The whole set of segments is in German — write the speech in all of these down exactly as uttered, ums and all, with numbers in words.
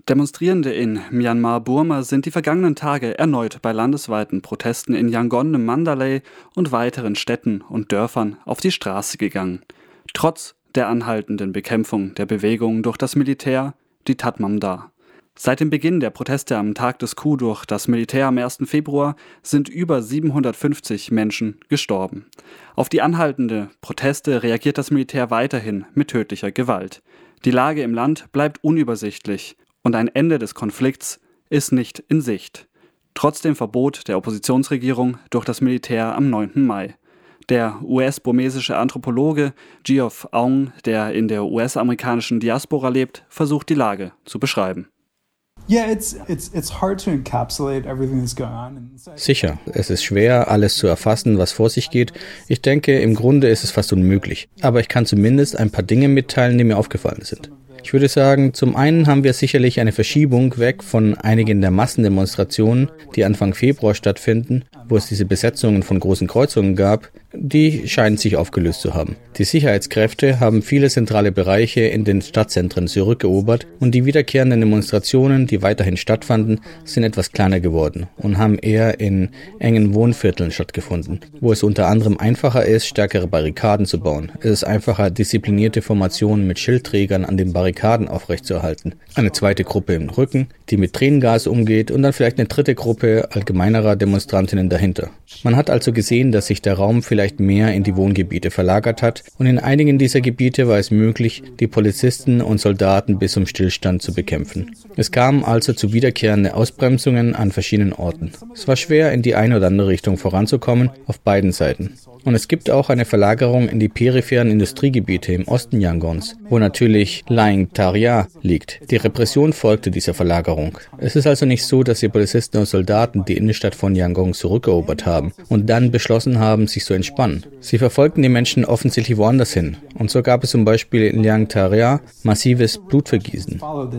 Demonstrierende in Myanmar-Burma sind die vergangenen Tage erneut bei landesweiten Protesten in Yangon, Mandalay und weiteren Städten und Dörfern auf die Straße gegangen. Trotz der anhaltenden Bekämpfung der Bewegung durch das Militär, die Tatmadaw. Seit dem Beginn der Proteste am Tag des Coup durch das Militär am ersten Februar sind über siebenhundertfünfzig Menschen gestorben. Auf die anhaltende Proteste reagiert das Militär weiterhin mit tödlicher Gewalt. Die Lage im Land bleibt unübersichtlich und ein Ende des Konflikts ist nicht in Sicht. Trotz dem Verbot der Oppositionsregierung durch das Militär am neunten Mai. Der U S-burmesische Anthropologe Geoff Aung, der in der U S-amerikanischen Diaspora lebt, versucht die Lage zu beschreiben. Sicher, es ist schwer, alles zu erfassen, was vor sich geht. Ich denke, im Grunde ist es fast unmöglich. Aber ich kann zumindest ein paar Dinge mitteilen, die mir aufgefallen sind. Ich würde sagen, zum einen haben wir sicherlich eine Verschiebung weg von einigen der Massendemonstrationen, die Anfang Februar stattfinden, wo es diese Besetzungen von großen Kreuzungen gab, die scheinen sich aufgelöst zu haben. Die Sicherheitskräfte haben viele zentrale Bereiche in den Stadtzentren zurückerobert und die wiederkehrenden Demonstrationen, die weiterhin stattfanden, sind etwas kleiner geworden und haben eher in engen Wohnvierteln stattgefunden, wo es unter anderem einfacher ist, stärkere Barrikaden zu bauen. Es ist einfacher, disziplinierte Formationen mit Schildträgern an den Barrikaden aufrechtzuerhalten. Eine zweite Gruppe im Rücken, die mit Tränengas umgeht und dann vielleicht eine dritte Gruppe allgemeinerer Demonstrantinnen dahinter. Man hat also gesehen, dass sich der Raum vielleicht mehr in die Wohngebiete verlagert hat und in einigen dieser Gebiete war es möglich, die Polizisten und Soldaten bis zum Stillstand zu bekämpfen. Es kam also zu wiederkehrenden Ausbremsungen an verschiedenen Orten. Es war schwer, in die eine oder andere Richtung voranzukommen, auf beiden Seiten. Und es gibt auch eine Verlagerung in die peripheren Industriegebiete im Osten Yangons, wo natürlich Laing Taria liegt. Die Repression folgte dieser Verlagerung. Es ist also nicht so, dass die Polizisten und Soldaten die Innenstadt von Yangon zurückerobert haben und dann beschlossen haben, sich zu entspannen. Sie verfolgten die Menschen offensichtlich woanders hin. Und so gab es zum Beispiel in Laing Taria massives Blutvergießen.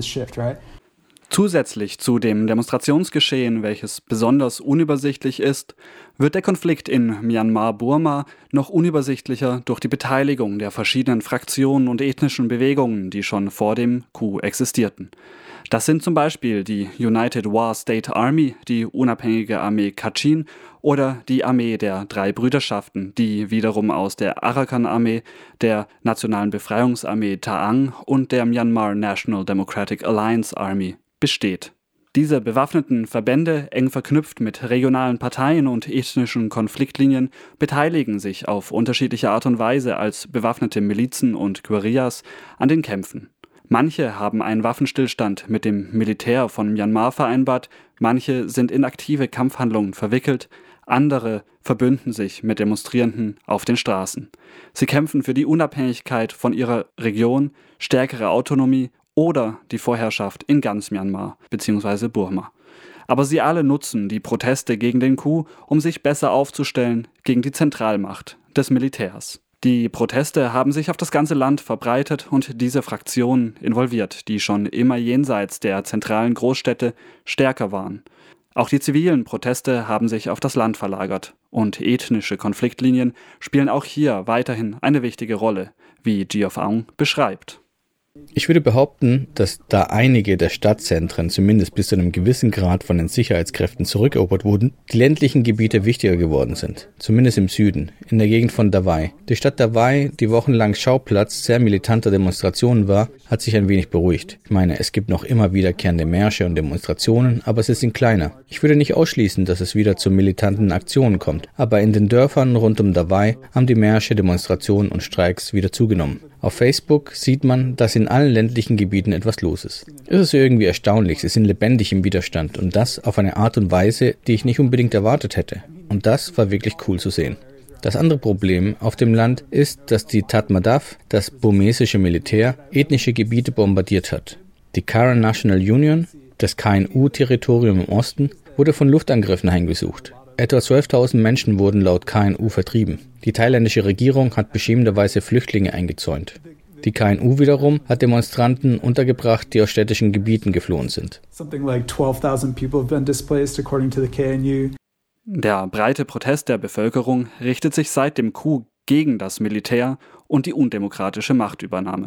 Zusätzlich zu dem Demonstrationsgeschehen, welches besonders unübersichtlich ist, wird der Konflikt in Myanmar-Burma noch unübersichtlicher durch die Beteiligung der verschiedenen Fraktionen und ethnischen Bewegungen, die schon vor dem Coup existierten. Das sind zum Beispiel die United Wa State Army, die unabhängige Armee Kachin oder die Armee der drei Brüderschaften, die wiederum aus der Arakan-Armee, der Nationalen Befreiungsarmee Taang und der Myanmar National Democratic Alliance Army besteht. Diese bewaffneten Verbände, eng verknüpft mit regionalen Parteien und ethnischen Konfliktlinien, beteiligen sich auf unterschiedliche Art und Weise als bewaffnete Milizen und Guerillas an den Kämpfen. Manche haben einen Waffenstillstand mit dem Militär von Myanmar vereinbart, manche sind in aktive Kampfhandlungen verwickelt, andere verbünden sich mit Demonstrierenden auf den Straßen. Sie kämpfen für die Unabhängigkeit von ihrer Region, stärkere Autonomie oder die Vorherrschaft in ganz Myanmar bzw. Burma. Aber sie alle nutzen die Proteste gegen den Coup, um sich besser aufzustellen gegen die Zentralmacht des Militärs. Die Proteste haben sich auf das ganze Land verbreitet und diese Fraktionen involviert, die schon immer jenseits der zentralen Großstädte stärker waren. Auch die zivilen Proteste haben sich auf das Land verlagert und ethnische Konfliktlinien spielen auch hier weiterhin eine wichtige Rolle, wie Geoff Aung beschreibt. Ich würde behaupten, dass da einige der Stadtzentren zumindest bis zu einem gewissen Grad von den Sicherheitskräften zurückerobert wurden, die ländlichen Gebiete wichtiger geworden sind, zumindest im Süden, in der Gegend von Dawei. Die Stadt Dawei, die wochenlang Schauplatz sehr militanter Demonstrationen war, hat sich ein wenig beruhigt. Ich meine, es gibt noch immer wiederkehrende Märsche und Demonstrationen, aber sie sind kleiner. Ich würde nicht ausschließen, dass es wieder zu militanten Aktionen kommt, aber in den Dörfern rund um Dawei haben die Märsche, Demonstrationen und Streiks wieder zugenommen. Auf Facebook sieht man, dass in allen ländlichen Gebieten etwas los ist. Es ist irgendwie erstaunlich, sie sind lebendig im Widerstand und das auf eine Art und Weise, die ich nicht unbedingt erwartet hätte. Und das war wirklich cool zu sehen. Das andere Problem auf dem Land ist, dass die Tatmadaw, das burmesische Militär, ethnische Gebiete bombardiert hat. Die Karen National Union, das K N U-Territorium im Osten, wurde von Luftangriffen heimgesucht. Etwa zwölftausend Menschen wurden laut K N U vertrieben. Die thailändische Regierung hat beschämenderweise Flüchtlinge eingezäunt. Die K N U wiederum hat Demonstranten untergebracht, die aus städtischen Gebieten geflohen sind. Der breite Protest der Bevölkerung richtet sich seit dem Coup gegen das Militär und die undemokratische Machtübernahme.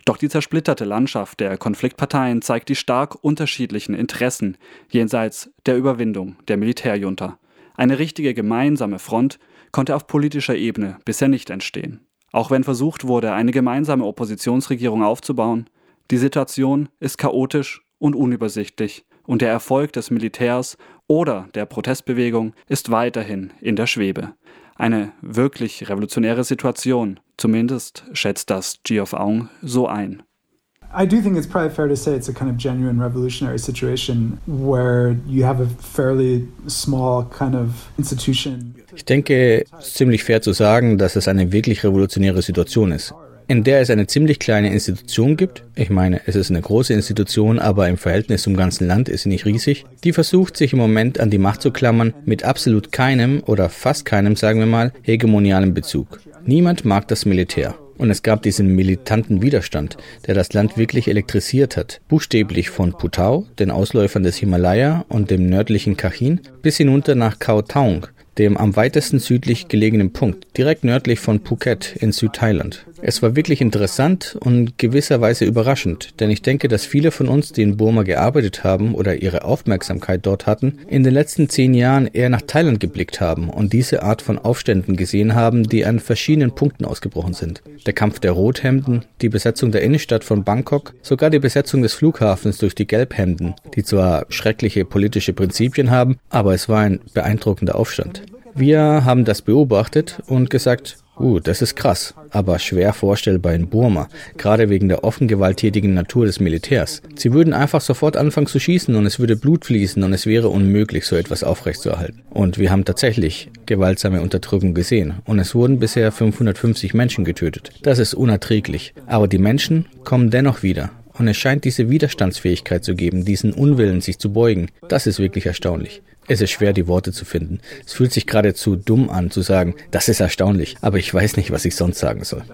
Doch die zersplitterte Landschaft der Konfliktparteien zeigt die stark unterschiedlichen Interessen jenseits der Überwindung der Militärjunta. Eine richtige gemeinsame Front konnte auf politischer Ebene bisher nicht entstehen. Auch wenn versucht wurde, eine gemeinsame Oppositionsregierung aufzubauen, die Situation ist chaotisch und unübersichtlich und der Erfolg des Militärs oder der Protestbewegung ist weiterhin in der Schwebe. Eine wirklich revolutionäre Situation, zumindest schätzt das Geoff Aung so ein. I do think it's probably fair to say it's a kind of genuine revolutionary situation where you have a fairly small kind of institution. Ich denke, es ist ziemlich fair zu sagen, dass es eine wirklich revolutionäre Situation ist, in der es eine ziemlich kleine Institution gibt. Ich meine, es ist eine große Institution, aber im Verhältnis zum ganzen Land ist sie nicht riesig. Die versucht, sich im Moment an die Macht zu klammern, mit absolut keinem oder fast keinem, sagen wir mal, hegemonialen Bezug. Niemand mag das Militär. Und es gab diesen militanten Widerstand, der das Land wirklich elektrisiert hat. Buchstäblich von Putao, den Ausläufern des Himalaya und dem nördlichen Kachin, bis hinunter nach Koh Tao, dem am weitesten südlich gelegenen Punkt, direkt nördlich von Phuket in Südthailand. Es war wirklich interessant und gewisserweise überraschend, denn ich denke, dass viele von uns, die in Burma gearbeitet haben oder ihre Aufmerksamkeit dort hatten, in den letzten zehn Jahren eher nach Thailand geblickt haben und diese Art von Aufständen gesehen haben, die an verschiedenen Punkten ausgebrochen sind. Der Kampf der Rothemden, die Besetzung der Innenstadt von Bangkok, sogar die Besetzung des Flughafens durch die Gelbhemden, die zwar schreckliche politische Prinzipien haben, aber es war ein beeindruckender Aufstand. Wir haben das beobachtet und gesagt, uh, das ist krass, aber schwer vorstellbar in Burma, gerade wegen der offen gewalttätigen Natur des Militärs. Sie würden einfach sofort anfangen zu schießen und es würde Blut fließen und es wäre unmöglich, so etwas aufrechtzuerhalten. Und wir haben tatsächlich gewaltsame Unterdrückung gesehen und es wurden bisher fünfhundertfünfzig Menschen getötet. Das ist unerträglich, aber die Menschen kommen dennoch wieder. Und es scheint diese Widerstandsfähigkeit zu geben, diesen Unwillen, sich zu beugen. Das ist wirklich erstaunlich. Es ist schwer, die Worte zu finden. Es fühlt sich geradezu dumm an, zu sagen, das ist erstaunlich, aber ich weiß nicht, was ich sonst sagen soll.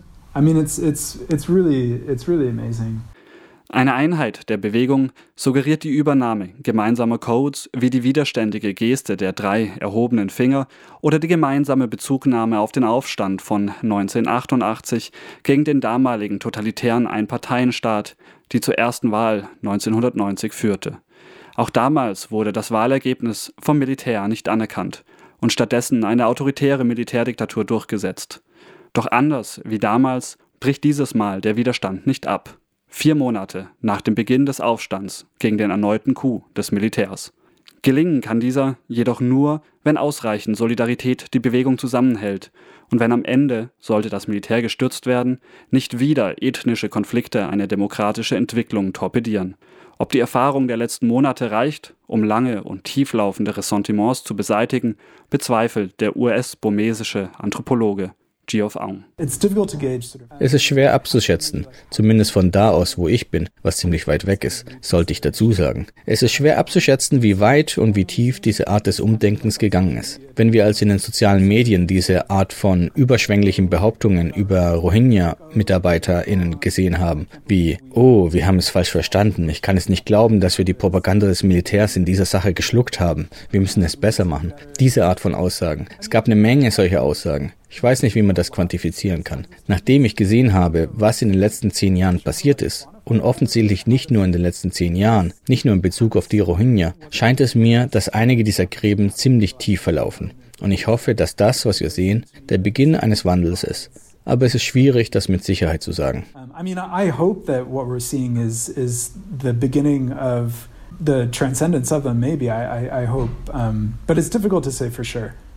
I mean, it's it's it's really it's really amazing. Eine Einheit der Bewegung suggeriert die Übernahme gemeinsamer Codes wie die widerständige Geste der drei erhobenen Finger oder die gemeinsame Bezugnahme auf den Aufstand von neunzehnhundertachtundachtzig gegen den damaligen totalitären Einparteienstaat, die zur ersten Wahl neunzehnhundertneunzig führte. Auch damals wurde das Wahlergebnis vom Militär nicht anerkannt und stattdessen eine autoritäre Militärdiktatur durchgesetzt. Doch anders wie damals bricht dieses Mal der Widerstand nicht ab. Vier Monate nach dem Beginn des Aufstands gegen den erneuten Coup des Militärs. Gelingen kann dieser jedoch nur, wenn ausreichend Solidarität die Bewegung zusammenhält und wenn am Ende, sollte das Militär gestürzt werden, nicht wieder ethnische Konflikte eine demokratische Entwicklung torpedieren. Ob die Erfahrung der letzten Monate reicht, um lange und tieflaufende Ressentiments zu beseitigen, bezweifelt der U S-burmesische Anthropologe Geoff Aung. Es ist schwer abzuschätzen, zumindest von da aus, wo ich bin, was ziemlich weit weg ist, sollte ich dazu sagen. Es ist schwer abzuschätzen, wie weit und wie tief diese Art des Umdenkens gegangen ist. Wenn wir also in den sozialen Medien diese Art von überschwänglichen Behauptungen über Rohingya-MitarbeiterInnen gesehen haben, wie, oh, wir haben es falsch verstanden, ich kann es nicht glauben, dass wir die Propaganda des Militärs in dieser Sache geschluckt haben, wir müssen es besser machen. Diese Art von Aussagen. Es gab eine Menge solcher Aussagen. Ich weiß nicht, wie man das quantifizieren kann. Nachdem ich gesehen habe, was in den letzten zehn Jahren passiert ist, und offensichtlich nicht nur in den letzten zehn Jahren, nicht nur in Bezug auf die Rohingya, scheint es mir, dass einige dieser Gräben ziemlich tief verlaufen. Und ich hoffe, dass das, was wir sehen, der Beginn eines Wandels ist. Aber es ist schwierig, das mit Sicherheit zu sagen. I mean, I hope that what we're seeing is is the beginning of the transcendence of them. Maybe I I, I hope, um, but it's difficult to say for sure.